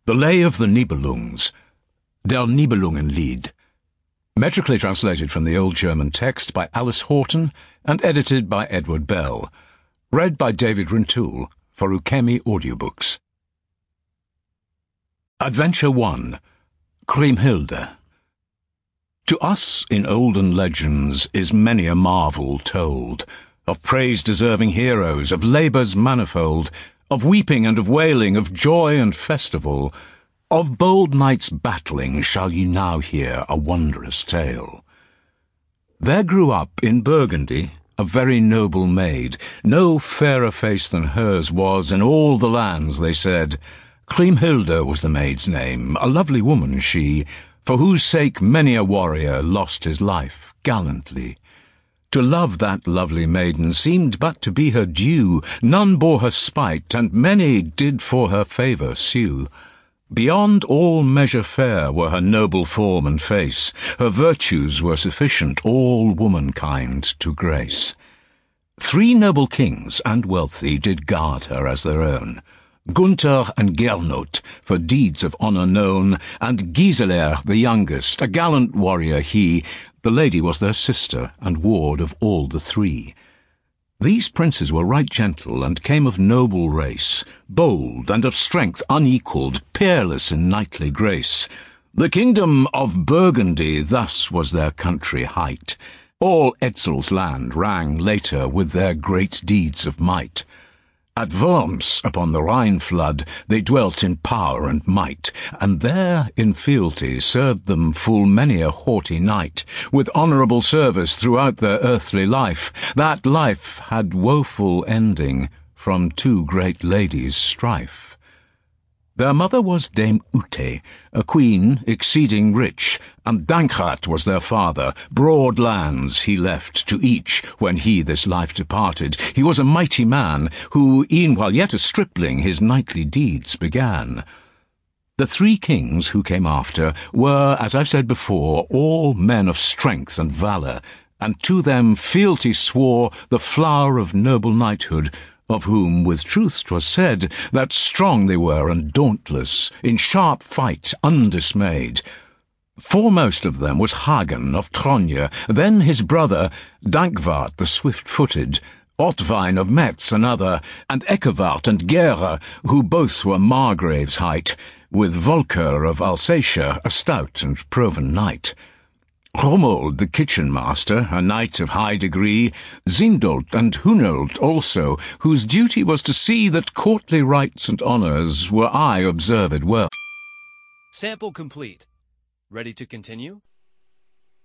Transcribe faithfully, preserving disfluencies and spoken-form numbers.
The Lay of the Nibelungs, Der Nibelungenlied, metrically translated from the Old German text by Alice Horton and edited by Edward Bell. Read by David Rintoul for Ukemi Audiobooks. Adventure one, Kriemhilde. To us in olden legends is many a marvel told, of praise-deserving heroes, of labours manifold, of weeping and of wailing, of joy and festival. Of bold knights battling shall ye now hear a wondrous tale. There grew up in Burgundy a very noble maid. No fairer face than hers was in all the lands, they said. Kriemhilde was the maid's name, a lovely woman she, for whose sake many a warrior lost his life gallantly. To love that lovely maiden seemed but to be her due. None bore her spite, and many did for her favour sue. Beyond all measure fair were her noble form and face. Her virtues were sufficient all womankind to grace. Three noble kings and wealthy did guard her as their own. Gunther and Gernot, for deeds of honour known, and Gisela the youngest, a gallant warrior he. The lady was their sister, and ward of all the three. These princes were right gentle, and came of noble race, bold, and of strength unequalled, peerless in knightly grace. The kingdom of Burgundy thus was their country height. All Etzel's land rang later with their great deeds of might. At Worms, upon the Rhine flood, they dwelt in power and might, and there in fealty served them full many a haughty knight, with honourable service throughout their earthly life. That life had woeful ending from two great ladies' strife. Their mother was Dame Ute, a queen exceeding rich, and Dankrat was their father. Broad lands he left to each when he this life departed. He was a mighty man, who, e'en while yet a stripling, his knightly deeds began. The three kings who came after were, as I've said before, all men of strength and valour, and to them fealty swore the flower of noble knighthood, of whom with truth 'twas said that strong they were and dauntless, in sharp fight undismayed. Foremost of them was Hagen of Tronje, then his brother Dankwart the swift-footed, Ottwein of Metz another, and Eckewart and Gera, who both were Margrave's height, with Volker of Alsatia, a stout and proven knight. Romold the kitchen-master, a knight of high degree, Zindolt and Hunold also, whose duty was to see that courtly rights and honours were aye observed well. Sample complete. Ready to continue?